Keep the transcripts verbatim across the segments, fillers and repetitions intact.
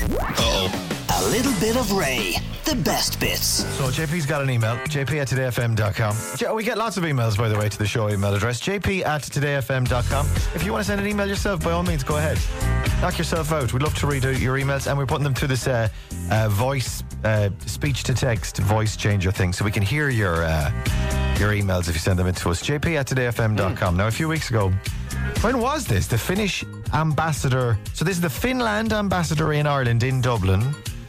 Uh-oh. A little bit of Ray. The best bits. So J P's got an email, j p at today f m dot com. We get lots of emails, by the way, to the show email address, j p at today f m dot com. If you want to send an email yourself, by all means, go ahead. Knock yourself out. We'd love to read out your emails, and we're putting them through this uh, uh, voice, uh, speech-to-text voice changer thing, so we can hear your uh, your emails if you send them in to us. j p at today f m dot com. Mm. Now, a few weeks ago, when was this? The Finnish ambassador. So this is the Finland ambassador in Ireland, in Dublin.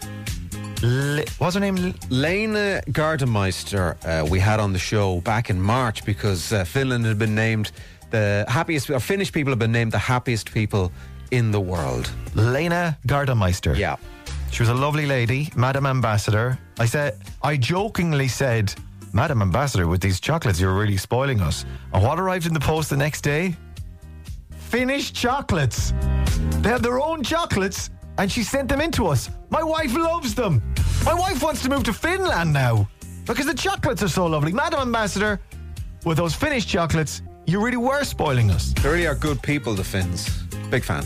Le- what's her name? Lena Gardemeister, uh, we had on the show back in March because uh, Finland had been named the happiest, or Finnish people have been named the happiest people in the world. Lena Gardemeister. Yeah. She was a lovely lady, Madam Ambassador. I said, I jokingly said, Madam Ambassador, with these chocolates, you're really spoiling us. And what arrived in the post the next day? Finnish chocolates. They have their own chocolates, and she sent them in to us. My wife loves them. My wife wants to move to Finland now because the chocolates are so lovely. Madam Ambassador, with those Finnish chocolates, you really were spoiling us. They really are good people, the Finns. Big fan.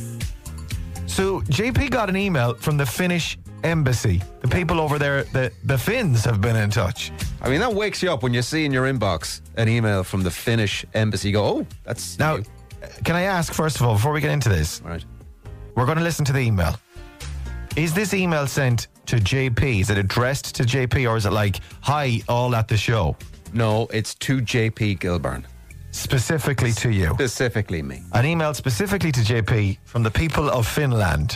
So J P got an email from the Finnish embassy. The people over there, the, the Finns, have been in touch. I mean, that wakes you up when you see in your inbox an email from the Finnish embassy. You go, oh, that's... Now, new. Can I ask, first of all, before we get into this, Right. we're going to listen to the email. Is this email sent to J P? Is it addressed to J P, or is it like, hi, all at the show? No, it's to J P Gilbern. Specifically to you. Specifically me. An email specifically to J P from the people of Finland.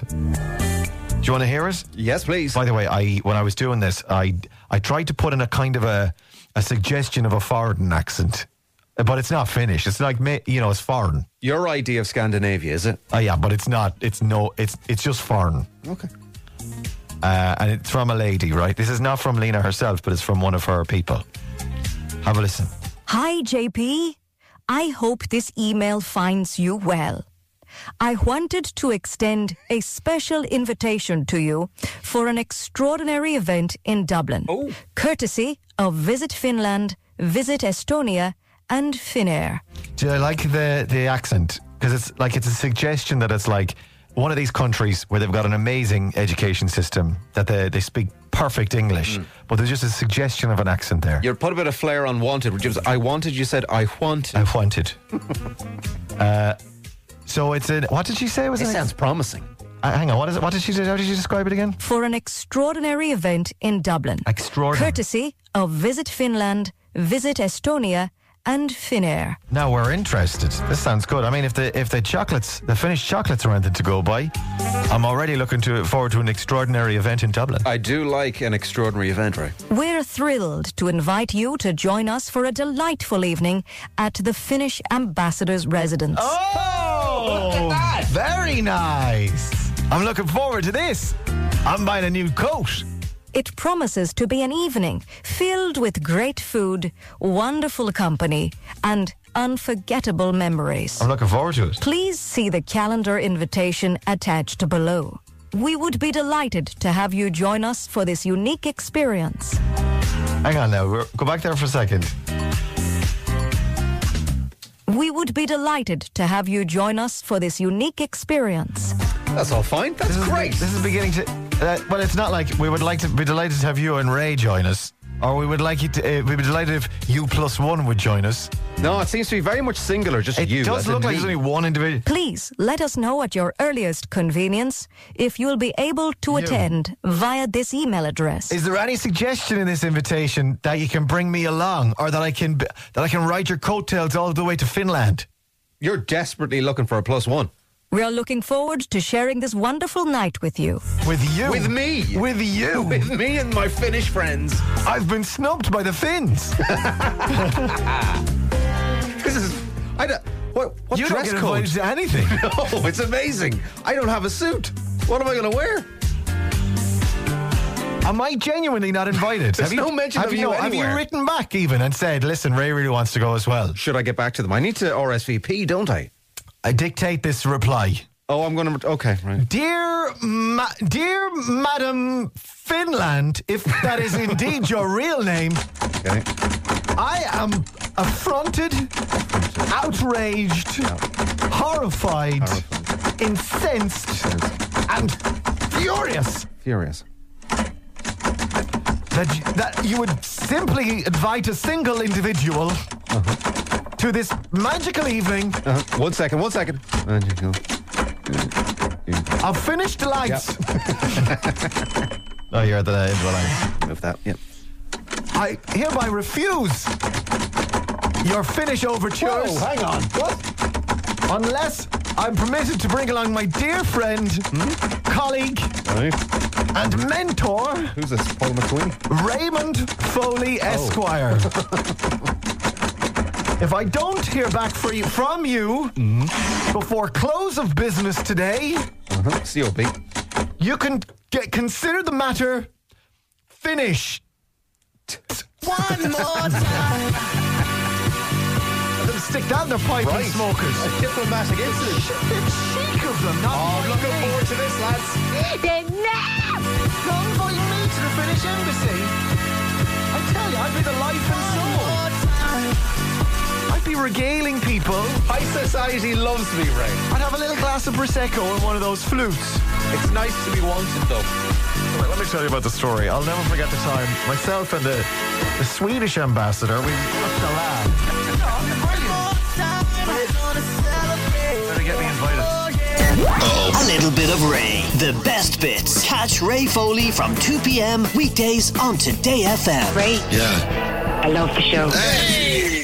Do you want to hear it? Yes, please. By the way, I when I was doing this, I I tried to put in a kind of a, a suggestion of a foreign accent. But it's not Finnish. It's like, you know, it's foreign. Your idea of Scandinavia, is it? Oh, yeah, but it's not. It's no, it's it's just foreign. Okay. Uh, and it's from a lady, right? This is not from Lena herself, but it's from one of her people. Have a listen. Hi, J P. I hope this email finds you well. I wanted to extend a special invitation to you for an extraordinary event in Dublin. Oh. Courtesy of Visit Finland, Visit Estonia, and Finnair. Do you like the, the accent? Because it's like it's a suggestion that it's like one of these countries where they've got an amazing education system, that they, they speak perfect English, mm. but there's just a suggestion of an accent there. You put a bit of flair on wanted, which was I wanted, you said I wanted. I wanted. uh, so it's a, what did she say? Was it? It sounds promising. Uh, hang on, what is it? What did she say? How did she describe it again? For an extraordinary event in Dublin. Extraordinary. Courtesy of Visit Finland, Visit Estonia, and Finnair. Now we're interested. This sounds good. I mean, if the if the chocolates, the Finnish chocolates are anything to go by, I'm already looking to forward to an extraordinary event in Dublin. I do like an extraordinary event, right? We're thrilled to invite you to join us for a delightful evening at the Finnish ambassador's residence. Oh, look at that! Very nice. I'm looking forward to this. I'm buying a new coat. It promises to be an evening filled with great food, wonderful company, and unforgettable memories. I'm looking forward to it. Please see the calendar invitation attached below. We would be delighted to have you join us for this unique experience. Hang on now, we're, go back there for a second. We would be delighted to have you join us for this unique experience. That's all fine. That's this great. Is, this is beginning to... Uh, well, it's not like we would like to be delighted to have you and Ray join us, or we would like you to. Uh, we'd be delighted if you plus one would join us. No, it seems to be very much singular. Just it you. It does look like there's only one individual. Please let us know at your earliest convenience if you'll be able to you. attend via this email address. Is there any suggestion in this invitation that you can bring me along, or that I can that I can ride your coattails all the way to Finland? You're desperately looking for a plus one. We are looking forward to sharing this wonderful night with you. With you? With me? With you? With me and my Finnish friends. I've been snubbed by the Finns. This is... I don't... What, what you dress don't get code? invited to anything. No, it's amazing. I don't have a suit. What am I going to wear? Am I genuinely not invited? There's have you, no mention have of you, you Have anywhere. you written back even and said, listen, Ray really wants to go as well? Should I get back to them? I need to R S V P, don't I? I dictate this reply. Oh, I'm going to... Okay, right. Dear, ma- dear Madam Finland, if that is indeed your real name, okay. I am affronted, outraged, no. horrified, horrified, incensed, and furious Furious. That you, that you would simply invite a single individual to this magical evening Uh-huh. One second, one second. Magical. of finished delights. Oh, you're at the end, well, I... Move that, yep. I hereby refuse your Finnish overtures. hang on. What? Unless I'm permitted to bring along my dear friend, colleague, Right. and mentor, Who's this? Paul McQueen? Raymond Foley Esquire. If I don't hear back for you, from you before close of business today, Uh-huh. C O B. you can get, consider the matter finished. One more time. They'll stick that in their pipe and smokers. A diplomatic incident. The cheek of them, not Oh, I'm looking forward to this, lads. Don't invite me to the Finnish embassy. I tell you, I'd be the life and soul. I'd be regaling people. High society loves me, Ray. I'd have a little glass of Prosecco and one of those flutes. It's nice to be wanted, though. Right, let me tell you about the story. I'll never forget the time myself and the, the Swedish ambassador, we looked a laugh. Better get me invited. A little bit of Ray. The best bits. Catch Ray Foley from two p.m. weekdays on Today F M. Ray, Yeah. I love the show. Hey!